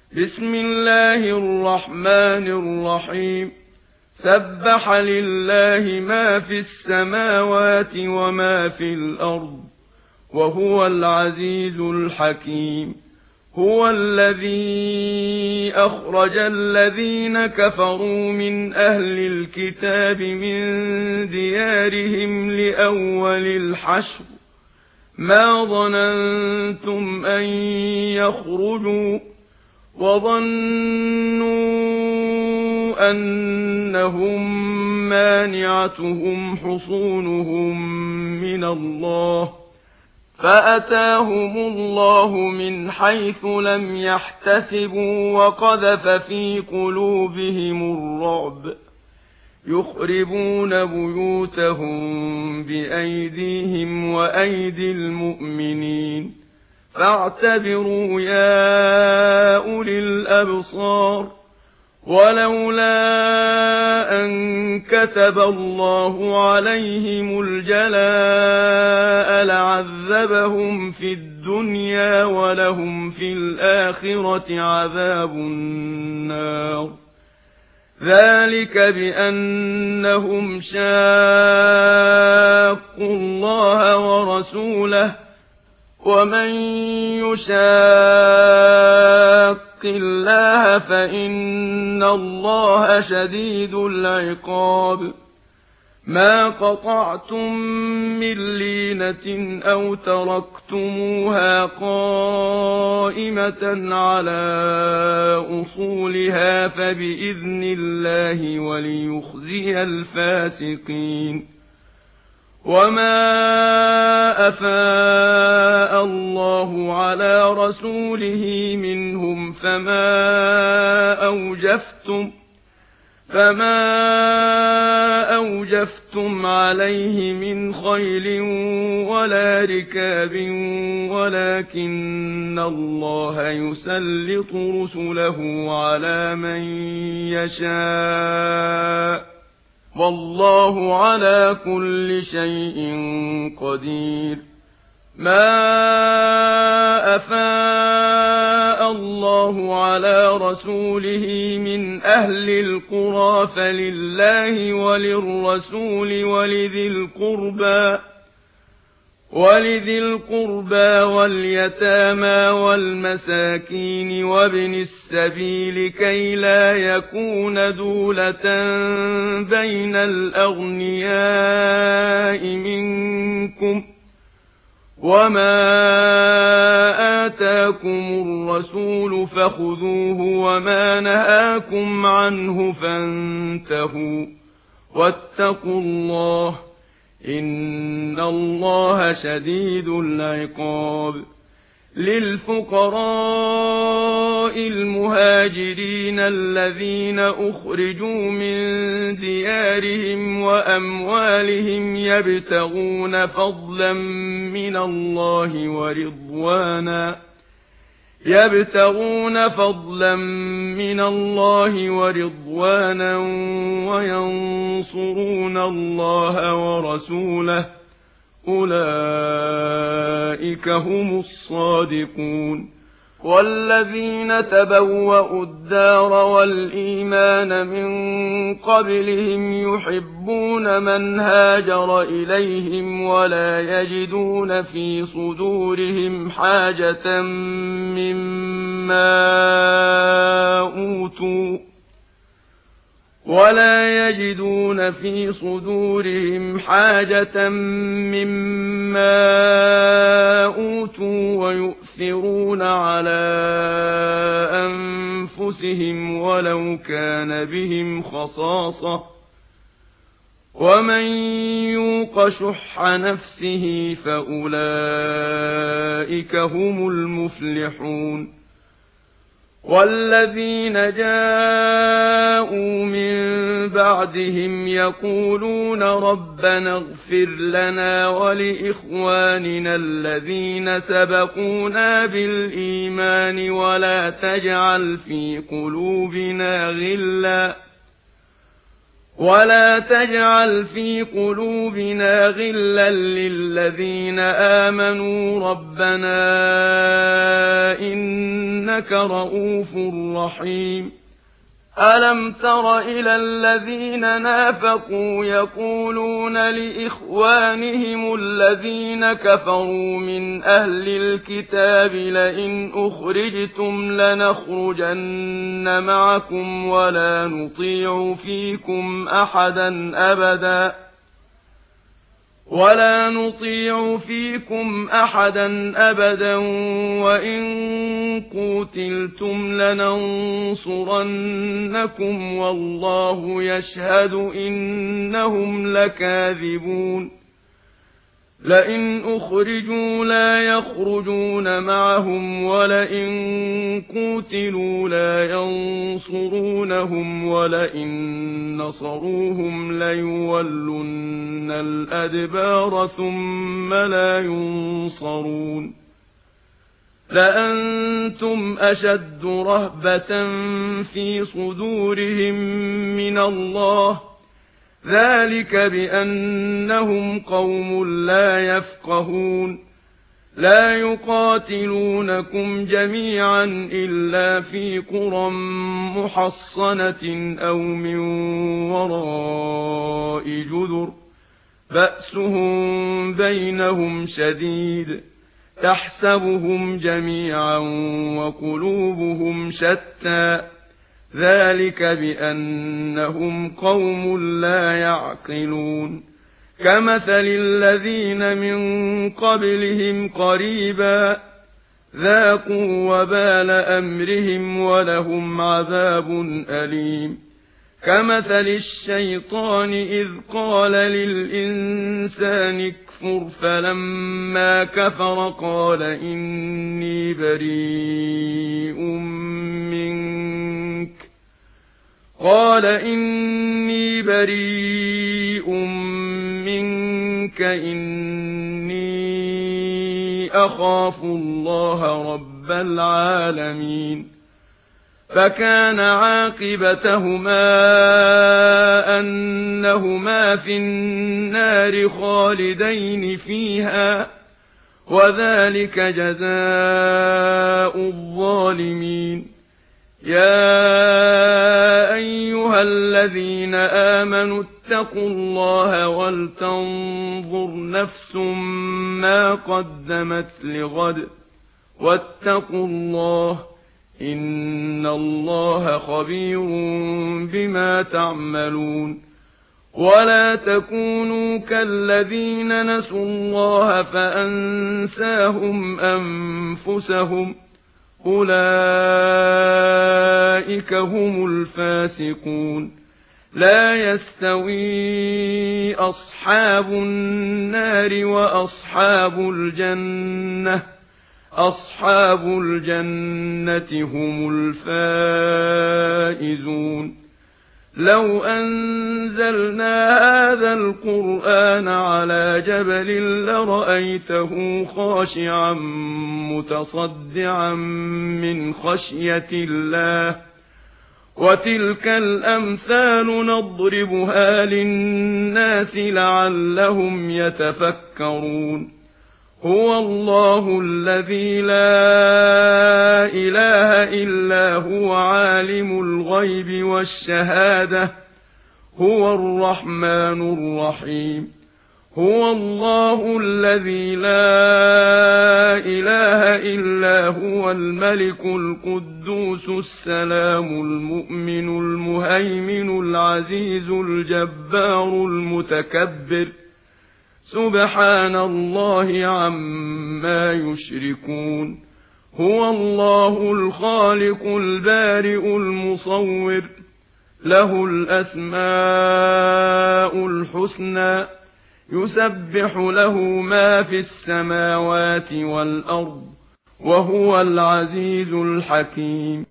بسم الله الرحمن الرحيم سبح لله ما في السماوات وما في الأرض وهو العزيز الحكيم هو الذي أخرج الذين كفروا من أهل الكتاب من ديارهم لأول الحشر ما ظننتم أن يخرجوا وظنوا أنهم مانعتهم حصونهم من الله فأتاهم الله من حيث لم يحتسبوا وقذف في قلوبهم الرعب يخربون بيوتهم بأيديهم وأيدي المؤمنين فاعتبروا يا أولي الأبصار ولولا أن كتب الله عليهم الجلاء لعذبهم في الدنيا ولهم في الآخرة عذاب النار ذلك بأنهم شاقوا الله ورسوله ومن يشاق الله فإن الله شديد العقاب ما قطعتم من لينة أو تركتموها قائمة على أصولها فبإذن الله وليخزي الفاسقين وما أفاء الله على رسوله منهم فما أوجفتم عليه من خيل ولا ركاب ولكن الله يسلط رسله على من يشاء والله على كل شيء قدير ما أفاء الله على رسوله من أهل القرى فلله وللرسول ولذي القربى واليتامى والمساكين وابن السبيل كي لا يكون دولة بين الأغنياء منكم وما آتاكم الرسول فخذوه وما نهاكم عنه فانتهوا واتقوا الله إن الله شديد العقاب للفقراء المهاجرين الذين أخرجوا من ديارهم وأموالهم يبتغون فضلا من الله ورضوانا وينصرون الله ورسوله أولئك هم الصادقون والذين تبوأوا الدار والإيمان من قبلهم يحبون من هاجر إليهم ولا يجدون في صدورهم حاجة مما أوتوا ويؤثرون على أنفسهم ولو كان بهم خصاصة ومن يوق شح نفسه فأولئك هم المفلحون والذين جاءوا من بعدهم يقولون ربنا اغفر لنا ولإخواننا الذين سبقونا بالإيمان ولا تجعل في قلوبنا ولا تجعل في قلوبنا غلا للذين آمنوا ربنا إنك رؤوف رحيم ألم تر إلى الذين نافقوا يقولون لإخوانهم الذين كفروا من أهل الكتاب لئن أخرجتم لنخرجن معكم ولا نطيع فيكم أحدا أبدا وإن قوتلتم لننصرنكم والله يشهد إنهم لكاذبون لئن أخرجوا لا يخرجون معهم ولئن قوتلوا لا ينصرونهم ولئن نصروهم ليولن الأدبار ثم لا ينصرون لأنتم أشد رهبة في صدورهم من الله ذلك بأنهم قوم لا يفقهون لا يقاتلونكم جميعا إلا في قرى محصنة أو من وراء جدر بأسهم بينهم شديد تحسبهم جميعا وقلوبهم شتى ذلك بأنهم قوم لا يعقلون كمثل الذين من قبلهم قريبا ذاقوا وبال أمرهم ولهم عذاب أليم كمثل الشيطان إذ قال للإنسان اكفر فلما كفر قال إني بريء منك إني أخاف الله رب العالمين فكان عاقبتهما أنهما في النار خالدين فيها وذلك جزاء الظالمين يا أيها الذين آمنوا اتقوا الله ولتنظر نفس ما قدمت لغد واتقوا الله إن الله خبير بما تعملون ولا تكونوا كالذين نسوا الله فأنساهم أنفسهم أولئك هم الفاسقون لا يستوي أصحاب النار وأصحاب الجنة أصحاب الجنة هم الفائزون لو أنزلنا هذا القرآن على جبل لرأيته خاشعا متصدعا من خشية الله وتلك الأمثال نضربها للناس لعلهم يتفكرون هو الله الذي لا إله إلا هو عالم الغيب والشهادة هو الرحمن الرحيم هو الله الذي لا إله إلا هو الملك القدوس السلام المؤمن المهيمن العزيز الجبار المتكبر سبحان الله عما يشركون هو الله الخالق البارئ المصور له الأسماء الحسنى يسبح له ما في السماوات والأرض وهو العزيز الحكيم